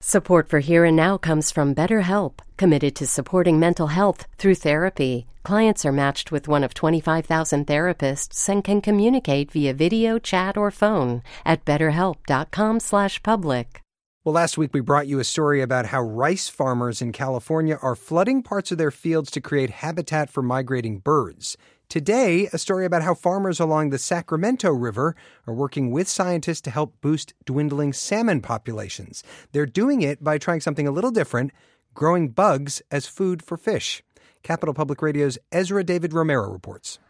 Support for Here and Now comes from BetterHelp, committed to supporting mental health through therapy. Clients are matched with one of 25,000 therapists and can communicate via video, chat, or phone at betterhelp.com/public. Well, last week we brought you a story about how rice farmers in California are flooding parts of their fields to create habitat for migrating birds. Today, a story about how farmers along the Sacramento River are working with scientists to help boost dwindling salmon populations. They're doing it by trying something a little different, growing bugs as food for fish. Capital Public Radio's Ezra David Romero reports.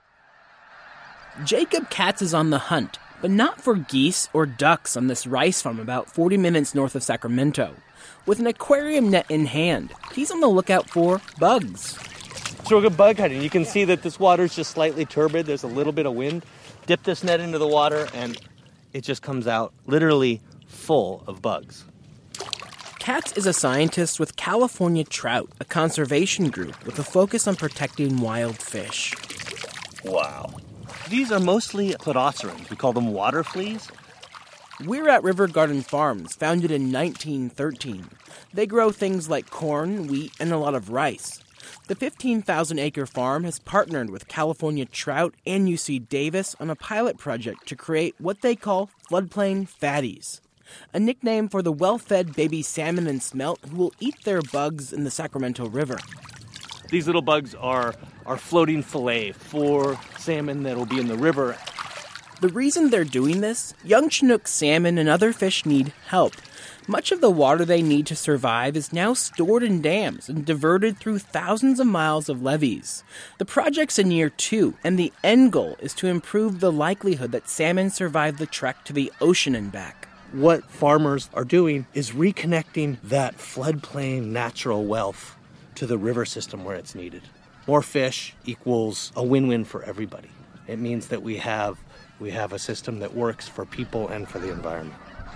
Jacob Katz is on the hunt, but not for geese or ducks on this rice farm about 40 minutes north of Sacramento. With an aquarium net in hand, he's on the lookout for bugs. So we're bug hunting. You can see that this water is just slightly turbid. There's a little bit of wind. Dip this net into the water, and it just comes out literally full of bugs. Katz is a scientist with California Trout, a conservation group with a focus on protecting wild fish. Wow. These are mostly cladocerans. We call them water fleas. We're at River Garden Farms, founded in 1913. They grow things like corn, wheat, and a lot of rice. The 15,000-acre farm has partnered with California Trout and UC Davis on a pilot project to create what they call floodplain fatties, a nickname for the well-fed baby salmon and smelt who will eat their bugs in the Sacramento River. These little bugs are floating fillet for salmon that will be in the river. The reason they're doing this, young Chinook salmon and other fish need help. Much of the water they need to survive is now stored in dams and diverted through thousands of miles of levees. The project's in year 2, and the end goal is to improve the likelihood that salmon survive the trek to the ocean and back. What farmers are doing is reconnecting that floodplain natural wealth to the river system where it's needed. More fish equals a win-win for everybody. It means that we have a system that works for people and for the environment.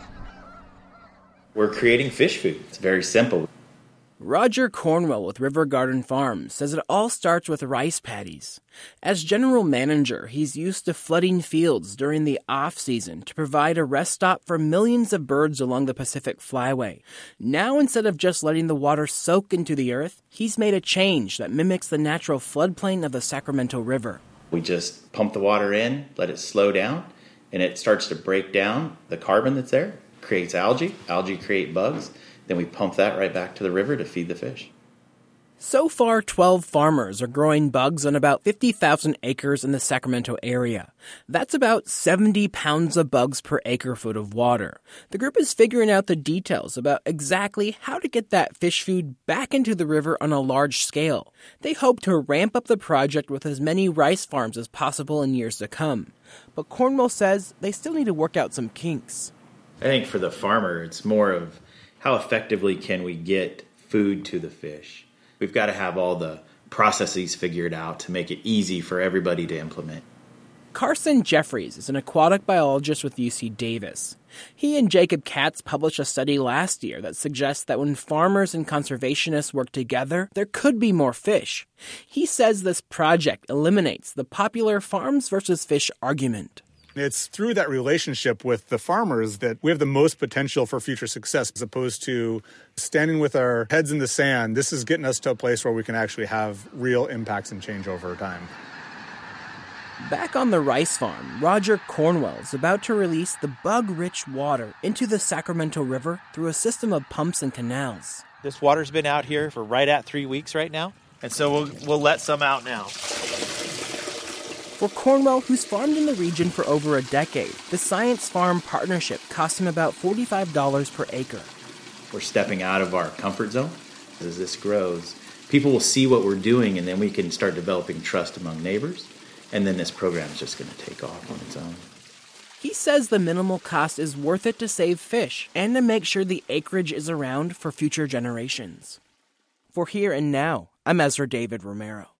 We're creating fish food. It's very simple. Roger Cornwell with River Garden Farms says it all starts with rice paddies. As general manager, he's used to flooding fields during the off-season to provide a rest stop for millions of birds along the Pacific Flyway. Now, instead of just letting the water soak into the earth, he's made a change that mimics the natural floodplain of the Sacramento River. We just pump the water in, let it slow down, and it starts to break down the carbon that's there. Creates algae. Algae create bugs. Then we pump that right back to the river to feed the fish. So far, 12 farmers are growing bugs on about 50,000 acres in the Sacramento area. That's about 70 pounds of bugs per acre-foot of water. The group is figuring out the details about exactly how to get that fish food back into the river on a large scale. They hope to ramp up the project with as many rice farms as possible in years to come. But Cornwell says they still need to work out some kinks. I think for the farmer, it's more of how effectively can we get food to the fish. We've got to have all the processes figured out to make it easy for everybody to implement. Carson Jeffries is an aquatic biologist with UC Davis. He and Jacob Katz published a study last year that suggests that when farmers and conservationists work together, there could be more fish. He says this project eliminates the popular farms versus fish argument. It's through that relationship with the farmers that we have the most potential for future success, as opposed to standing with our heads in the sand. This is getting us to a place where we can actually have real impacts and change over time. Back on the rice farm, Roger Cornwell is about to release the bug-rich water into the Sacramento River through a system of pumps and canals. This water's been out here for right at 3 weeks right now, and so we'll let some out now. For Cornwell, who's farmed in the region for over a decade, the Science Farm partnership cost him about $45 per acre. We're stepping out of our comfort zone. As this grows, people will see what we're doing, and then we can start developing trust among neighbors, and then this program is just going to take off on its own. He says the minimal cost is worth it to save fish and to make sure the acreage is around for future generations. For Here and Now, I'm Ezra David Romero.